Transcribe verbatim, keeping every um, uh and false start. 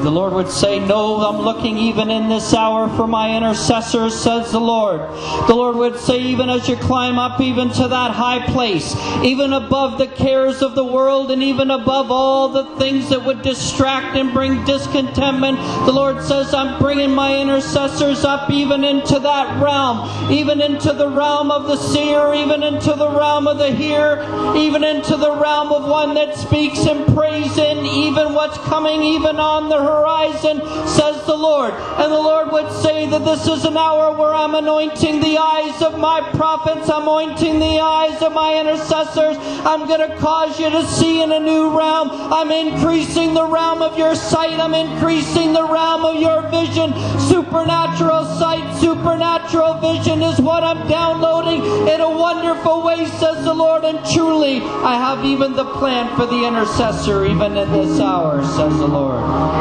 The Lord would say, no, I'm looking even in this hour for my intercessors, says the Lord. The Lord would say, even as you climb up even to that high place, even above the cares of the world and even above all the things that would distract and bring discontentment, the Lord says, I'm bringing my intercessors up even into that realm, even into the realm of the seer, even into the realm of the hearer, even into the realm of one that speaks and prays in even what's coming even on the horizon, says the Lord. And the Lord would say that this is an hour where I'm anointing the eyes of my prophets, I'm anointing the eyes of my intercessors. I'm going to cause you to see in a new realm. I'm increasing the realm of your sight. I'm increasing the realm of your vision. Supernatural sight, supernatural vision is what I'm downloading in a wonderful way, says the Lord. And truly, I have even the plan for the intercessor even in this hour, says the Lord.